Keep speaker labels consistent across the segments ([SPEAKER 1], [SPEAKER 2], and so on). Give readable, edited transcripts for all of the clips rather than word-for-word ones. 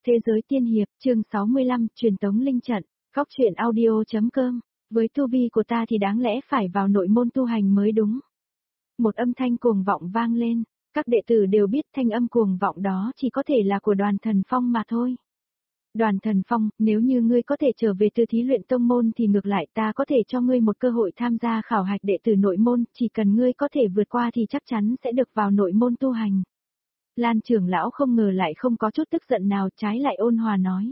[SPEAKER 1] Thế giới tiên hiệp, chương 65, truyền tống linh trận, góc truyện audio.com. Với tu vi của ta thì đáng lẽ phải vào nội môn tu hành mới đúng. Một âm thanh cuồng vọng vang lên, các đệ tử đều biết thanh âm cuồng vọng đó chỉ có thể là của Đoàn Thần Phong mà thôi. Đoàn Thần Phong, nếu như ngươi có thể trở về từ thí luyện tông môn thì ngược lại ta có thể cho ngươi một cơ hội tham gia khảo hạch đệ tử nội môn, chỉ cần ngươi có thể vượt qua thì chắc chắn sẽ được vào nội môn tu hành. Lan trưởng lão không ngờ lại không có chút tức giận nào, trái lại ôn hòa nói.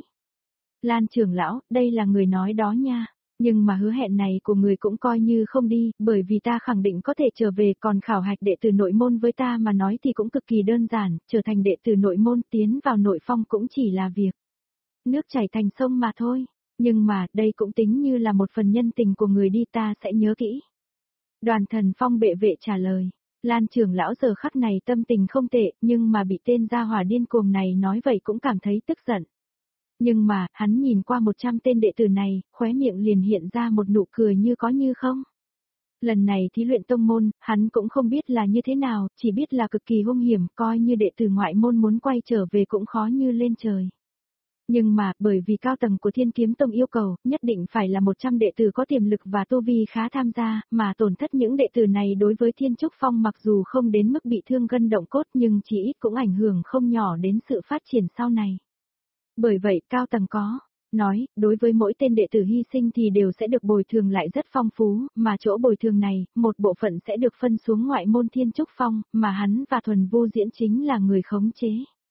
[SPEAKER 1] Lan trưởng lão, đây là người nói đó nha, nhưng mà hứa hẹn này của người cũng coi như không đi, bởi vì ta khẳng định có thể trở về, còn khảo hạch đệ tử nội môn với ta mà nói thì cũng cực kỳ đơn giản, trở thành đệ tử nội môn tiến vào nội phong cũng chỉ là việc nước chảy thành sông mà thôi, nhưng mà đây cũng tính như là một phần nhân tình của người đi, ta sẽ nhớ kỹ. Đoàn Thần Phong bệ vệ trả lời. Lan trưởng lão giờ khắc này tâm tình không tệ, nhưng mà bị tên gia hỏa điên cuồng này nói vậy cũng cảm thấy tức giận. Nhưng mà, hắn nhìn qua 100 tên đệ tử này, khóe miệng liền hiện ra một nụ cười như có như không. Lần này thí luyện tông môn, hắn cũng không biết là như thế nào, chỉ biết là cực kỳ hung hiểm, coi như đệ tử ngoại môn muốn quay trở về cũng khó như lên trời. Nhưng mà, bởi vì cao tầng của Thiên Kiếm Tông yêu cầu, nhất định phải là 100 đệ tử có tiềm lực và tu vi khá tham gia, mà tổn thất những đệ tử này đối với Thiên Trúc Phong mặc dù không đến mức bị thương gân động cốt nhưng chỉ ít cũng ảnh hưởng không nhỏ đến sự phát triển sau này. Bởi vậy, cao tầng có nói, đối với mỗi tên đệ tử hy sinh thì đều sẽ được bồi thường lại rất phong phú, mà chỗ bồi thường này, một bộ phận sẽ được phân xuống ngoại môn Thiên Trúc Phong, mà hắn và Thuần Vu Diễn chính là người khống chế.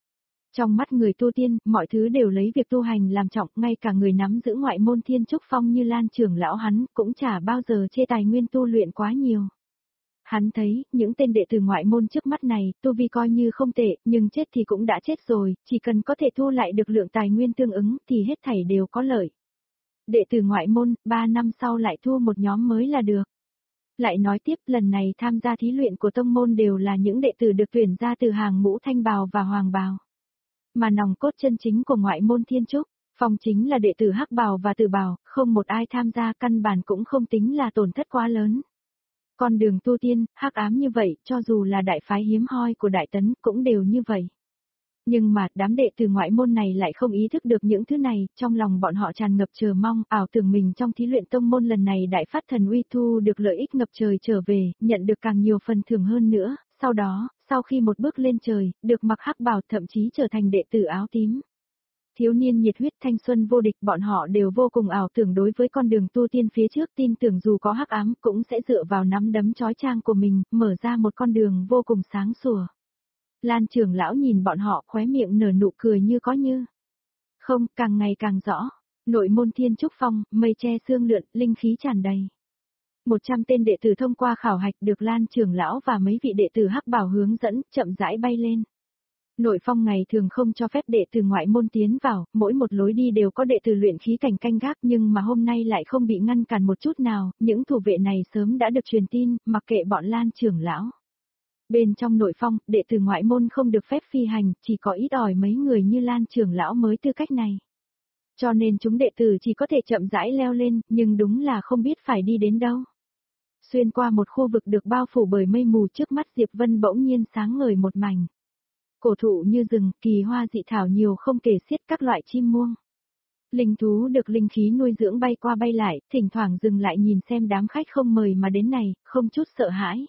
[SPEAKER 1] Trong mắt người tu tiên, mọi thứ đều lấy việc tu hành làm trọng, ngay cả người nắm giữ ngoại môn Thiên Trúc Phong như Lan trưởng lão hắn cũng chả bao giờ chê tài nguyên tu luyện quá nhiều. Hắn thấy, những tên đệ tử ngoại môn trước mắt này, tu vi coi như không tệ, nhưng chết thì cũng đã chết rồi, chỉ cần có thể thu lại được lượng tài nguyên tương ứng thì hết thảy đều có lợi. Đệ tử ngoại môn, 3 năm sau lại thu một nhóm mới là được. Lại nói tiếp, lần này tham gia thí luyện của tông môn đều là những đệ tử được tuyển ra từ hàng ngũ thanh bào và hoàng bào. Mà nòng cốt chân chính của ngoại môn Thiên Trúc Phong chính là đệ tử hắc bào và tử bào, không một ai tham gia căn bản cũng không tính là tổn thất quá lớn. Con đường tu tiên, hắc ám như vậy, cho dù là đại phái hiếm hoi của Đại Tấn cũng đều như vậy. Nhưng mà, đám đệ tử ngoại môn này lại không ý thức được những thứ này, trong lòng bọn họ tràn ngập chờ mong, ảo tưởng mình trong thí luyện tông môn lần này đại phát thần uy thu được lợi ích ngập trời trở về, nhận được càng nhiều phần thưởng hơn nữa, sau đó, sau khi một bước lên trời, được mặc hắc bào thậm chí trở thành đệ tử áo tím. Thiếu niên nhiệt huyết thanh xuân vô địch, bọn họ đều vô cùng ảo tưởng đối với con đường tu tiên phía trước, tin tưởng dù có hắc ám cũng sẽ dựa vào nắm đấm chói chang của mình, mở ra một con đường vô cùng sáng sủa. Lan trưởng lão nhìn bọn họ, khóe miệng nở nụ cười như có như không, càng ngày càng rõ. Nội môn Thiên Trúc Phong, mây che sương lượn, linh khí tràn đầy. 100 tên đệ tử thông qua khảo hạch được Lan trưởng lão và mấy vị đệ tử hắc bào hướng dẫn, chậm rãi bay lên. Nội phong ngày thường không cho phép đệ tử ngoại môn tiến vào, mỗi một lối đi đều có đệ tử luyện khí cảnh canh gác, nhưng mà hôm nay lại không bị ngăn cản một chút nào, những thủ vệ này sớm đã được truyền tin, mặc kệ bọn Lan trưởng lão. Bên trong nội phong, đệ tử ngoại môn không được phép phi hành, chỉ có ít ỏi mấy người như Lan trưởng lão mới tư cách này. Cho nên chúng đệ tử chỉ có thể chậm rãi leo lên, nhưng đúng là không biết phải đi đến đâu. Xuyên qua một khu vực được bao phủ bởi mây mù, trước mắt Diệp Vân bỗng nhiên sáng ngời một mảnh. Cổ thụ như rừng, kỳ hoa dị thảo nhiều không kể xiết, các loại chim muông. Linh thú được linh khí nuôi dưỡng bay qua bay lại, thỉnh thoảng dừng lại nhìn xem đám khách không mời mà đến này, không chút sợ hãi.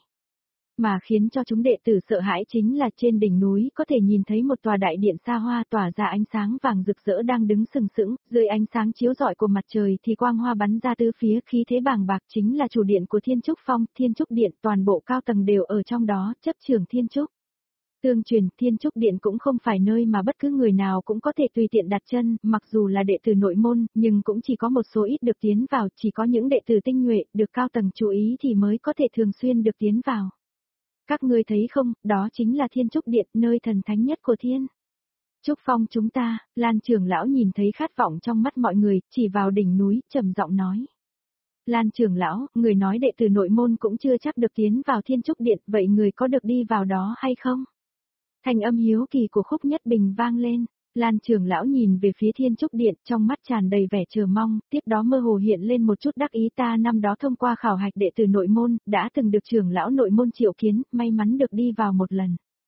[SPEAKER 1] Mà khiến cho chúng đệ tử sợ hãi chính là trên đỉnh núi có thể nhìn thấy một tòa đại điện xa hoa tỏa ra ánh sáng vàng rực rỡ đang đứng sừng sững, dưới ánh sáng chiếu rọi của mặt trời thì quang hoa bắn ra tứ phía, khí thế bàng bạc, chính là chủ điện của Thiên Trúc Phong, Thiên Trúc Điện, toàn bộ cao tầng đều ở trong đó, chấp trưởng Thiên Trúc. Tương truyền, Thiên Trúc Điện cũng không phải nơi mà bất cứ người nào cũng có thể tùy tiện đặt chân, mặc dù là đệ tử nội môn, nhưng cũng chỉ có một số ít được tiến vào, chỉ có những đệ tử tinh nhuệ, được cao tầng chú ý thì mới có thể thường xuyên được tiến vào. Các ngươi thấy không, đó chính là Thiên Trúc Điện, nơi thần thánh nhất của Thiên Trúc Phong chúng ta. Lan trưởng lão nhìn thấy khát vọng trong mắt mọi người, chỉ vào đỉnh núi, trầm giọng nói. Lan trưởng lão, người nói đệ tử nội môn cũng chưa chắc được tiến vào Thiên Trúc Điện, vậy người có được đi vào đó hay không? Thanh âm hiếu kỳ của Khúc Nhất Bình vang lên. Lan trưởng lão nhìn về phía Thiên Trúc Điện, trong mắt tràn đầy vẻ chờ mong, tiếp đó mơ hồ hiện lên một chút đắc ý, ta năm đó thông qua khảo hạch đệ tử nội môn, đã từng được trưởng lão nội môn triệu kiến, may mắn được đi vào một lần.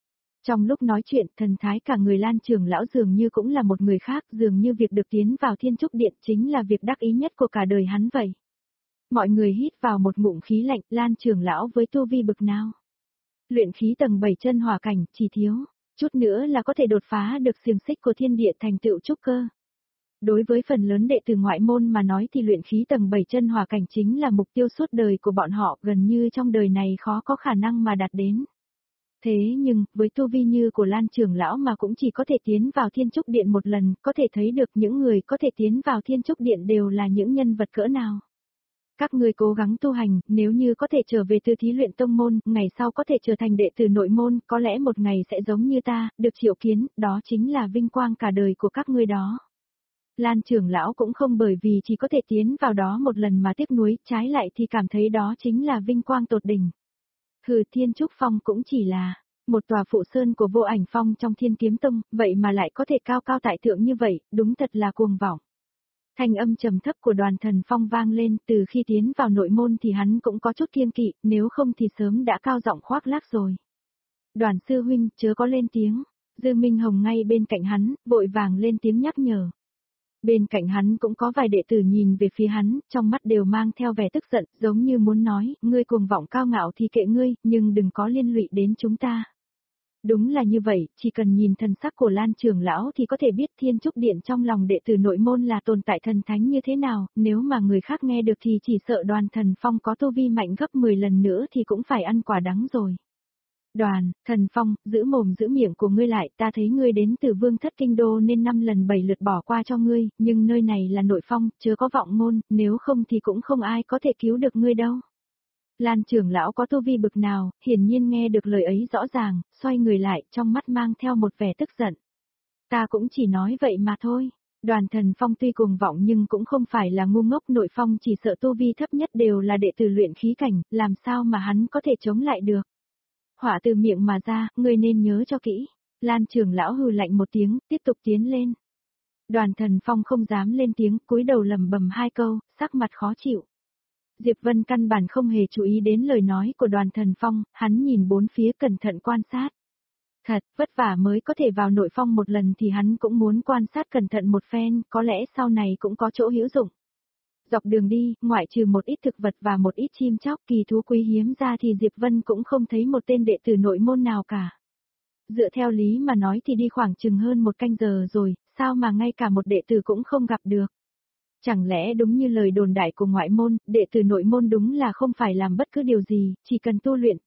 [SPEAKER 1] Trong lúc nói chuyện, thần thái cả người Lan trưởng lão dường như cũng là một người khác, dường như việc được tiến vào Thiên Trúc Điện chính là việc đắc ý nhất của cả đời hắn vậy. Mọi người hít vào một ngụm khí lạnh, Lan trưởng lão với tu vi bực nào. Luyện khí tầng 7 chân hỏa cảnh, chỉ thiếu chút nữa là có thể đột phá được xiềng xích của thiên địa thành tựu trúc cơ. Đối với phần lớn đệ tử ngoại môn mà nói thì luyện khí tầng 7 chân hỏa cảnh chính là mục tiêu suốt đời của bọn họ, gần như trong đời này khó có khả năng mà đạt đến. Thế nhưng, với tu vi như của Lan trưởng lão mà cũng chỉ có thể tiến vào Thiên Trúc Điện một lần, có thể thấy được những người có thể tiến vào Thiên Trúc Điện đều là những nhân vật cỡ nào. Các ngươi cố gắng tu hành, nếu như có thể trở về từ thí luyện tông môn, ngày sau có thể trở thành đệ tử nội môn, có lẽ một ngày sẽ giống như ta, được triệu kiến, đó chính là vinh quang cả đời của các ngươi đó. Lan trưởng lão cũng không bởi vì chỉ có thể tiến vào đó một lần mà tiếc nuối, trái lại thì cảm thấy đó chính là vinh quang tột đỉnh. Thiên Trúc Phong cũng chỉ là một tòa phụ sơn của Vô Ảnh Phong trong Thiên Kiếm Tông, vậy mà lại có thể cao cao tại thượng như vậy, đúng thật là cuồng vọng. Thanh âm trầm thấp của Đoàn Thần Phong vang lên, từ khi tiến vào nội môn thì hắn cũng có chút kiêng kỵ, nếu không thì sớm đã cao giọng khoác lác rồi. Đoàn sư huynh, chớ có lên tiếng. Dư Minh Hồng ngay bên cạnh hắn, vội vàng lên tiếng nhắc nhở. Bên cạnh hắn cũng có vài đệ tử nhìn về phía hắn, trong mắt đều mang theo vẻ tức giận, giống như muốn nói, ngươi cuồng vọng cao ngạo thì kệ ngươi, nhưng đừng có liên lụy đến chúng ta. Đúng là như vậy, chỉ cần nhìn thần sắc của Lan trưởng lão thì có thể biết Thiên Trúc Điện trong lòng đệ tử nội môn là tồn tại thần thánh như thế nào, nếu mà người khác nghe được thì chỉ sợ Đoàn Thần Phong có tu vi mạnh gấp 10 lần nữa thì cũng phải ăn quả đắng rồi. Đoàn, Thần Phong, giữ mồm giữ miệng của ngươi lại, ta thấy ngươi đến từ Vương Thất Kinh Đô nên 5 lần 7 lượt bỏ qua cho ngươi, nhưng nơi này là nội phong, chớ có vọng ngôn, nếu không thì cũng không ai có thể cứu được ngươi đâu. Lan trưởng lão có tu vi bực nào, hiển nhiên nghe được lời ấy rõ ràng, xoay người lại, trong mắt mang theo một vẻ tức giận. Ta cũng chỉ nói vậy mà thôi. Đoàn Thần Phong tuy cuồng vọng nhưng cũng không phải là ngu ngốc, nội phong chỉ sợ tu vi thấp nhất đều là đệ tử luyện khí cảnh, làm sao mà hắn có thể chống lại được. Hỏa từ miệng mà ra, ngươi nên nhớ cho kỹ. Lan trưởng lão hừ lạnh một tiếng, tiếp tục tiến lên. Đoàn Thần Phong không dám lên tiếng, cúi đầu lẩm bẩm hai câu, sắc mặt khó chịu. Diệp Vân căn bản không hề chú ý đến lời nói của Đoàn Thần Phong, hắn nhìn bốn phía cẩn thận quan sát. Thật, vất vả mới có thể vào nội phong một lần thì hắn cũng muốn quan sát cẩn thận một phen, có lẽ sau này cũng có chỗ hữu dụng. Dọc đường đi, ngoại trừ một ít thực vật và một ít chim chóc kỳ thú quý hiếm ra thì Diệp Vân cũng không thấy một tên đệ tử nội môn nào cả. Dựa theo lý mà nói thì đi khoảng chừng hơn một canh giờ rồi, sao mà ngay cả một đệ tử cũng không gặp được. Chẳng lẽ đúng như lời đồn đại của ngoại môn, đệ tử nội môn đúng là không phải làm bất cứ điều gì, chỉ cần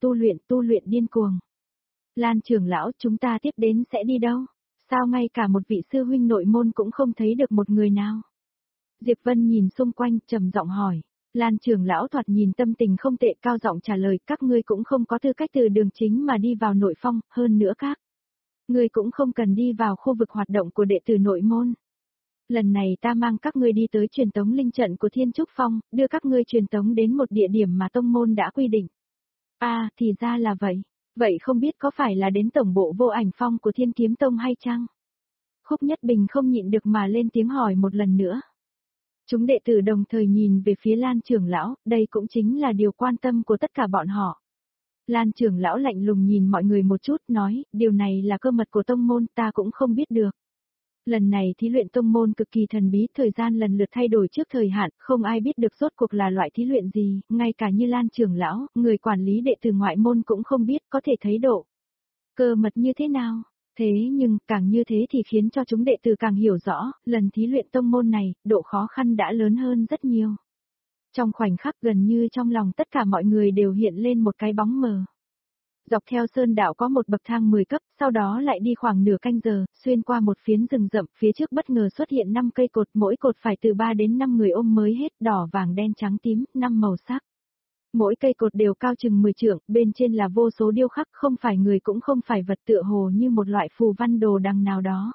[SPEAKER 1] tu luyện điên cuồng. Lan trưởng lão, chúng ta tiếp đến sẽ đi đâu? Sao ngay cả một vị sư huynh nội môn cũng không thấy được một người nào? Diệp Vân nhìn xung quanh, trầm giọng hỏi. Lan trưởng lão thoạt nhìn tâm tình không tệ, cao giọng trả lời, các ngươi cũng không có tư cách từ đường chính mà đi vào nội phong, hơn nữa các ngươi cũng không cần đi vào khu vực hoạt động của đệ tử nội môn. Lần này ta mang các ngươi đi tới truyền tống linh trận của Thiên Trúc Phong, đưa các ngươi truyền tống đến một địa điểm mà tông môn đã quy định. Thì ra là vậy. Vậy không biết có phải là đến tổng bộ Vô Ảnh Phong của Thiên Kiếm Tông hay chăng? Khúc Nhất Bình không nhịn được mà lên tiếng hỏi một lần nữa. Chúng đệ tử đồng thời nhìn về phía Lan trưởng lão, đây cũng chính là điều quan tâm của tất cả bọn họ. Lan trưởng lão lạnh lùng nhìn mọi người một chút, nói, điều này là cơ mật của tông môn, ta cũng không biết được. Lần này thí luyện tông môn cực kỳ thần bí, thời gian lần lượt thay đổi trước thời hạn, không ai biết được rốt cuộc là loại thí luyện gì, ngay cả như Lan trưởng lão, người quản lý đệ tử ngoại môn cũng không biết, có thể thấy độ cơ mật như thế nào. Thế nhưng, càng như thế thì khiến cho chúng đệ tử càng hiểu rõ, lần thí luyện tông môn này, độ khó khăn đã lớn hơn rất nhiều. Trong khoảnh khắc gần như trong lòng tất cả mọi người đều hiện lên một cái bóng mờ. Dọc theo sơn đạo có một bậc thang 10 cấp, sau đó lại đi khoảng nửa canh giờ, xuyên qua một phiến rừng rậm, phía trước bất ngờ xuất hiện 5 cây cột, mỗi cột phải từ 3 đến 5 người ôm mới hết, đỏ vàng đen trắng tím, 5 màu sắc. Mỗi cây cột đều cao chừng 10 trượng, bên trên là vô số điêu khắc, không phải người cũng không phải vật, tựa hồ như một loại phù văn đồ đằng nào đó.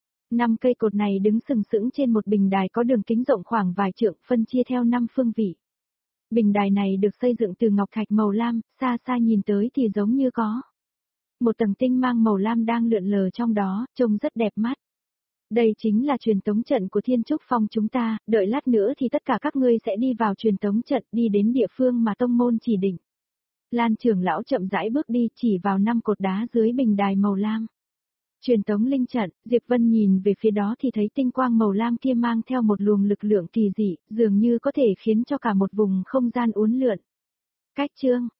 [SPEAKER 1] 5 cây cột này đứng sừng sững trên một bình đài có đường kính rộng khoảng vài trượng, phân chia theo 5 phương vị. Bình đài này được xây dựng từ ngọc thạch màu lam, xa xa nhìn tới thì giống như có một tầng tinh mang màu lam đang lượn lờ trong đó, trông rất đẹp mắt. Đây chính là truyền tống trận của Thiên Trúc Phong chúng ta, đợi lát nữa thì tất cả các ngươi sẽ đi vào truyền tống trận, đi đến địa phương mà tông môn chỉ định. Lan trưởng lão chậm rãi bước đi chỉ vào 5 cột đá dưới bình đài màu lam. Truyền tống linh trận, Diệp Vân nhìn về phía đó thì thấy tinh quang màu lam kia mang theo một luồng lực lượng kỳ dị, dường như có thể khiến cho cả một vùng không gian uốn lượn. Cách chương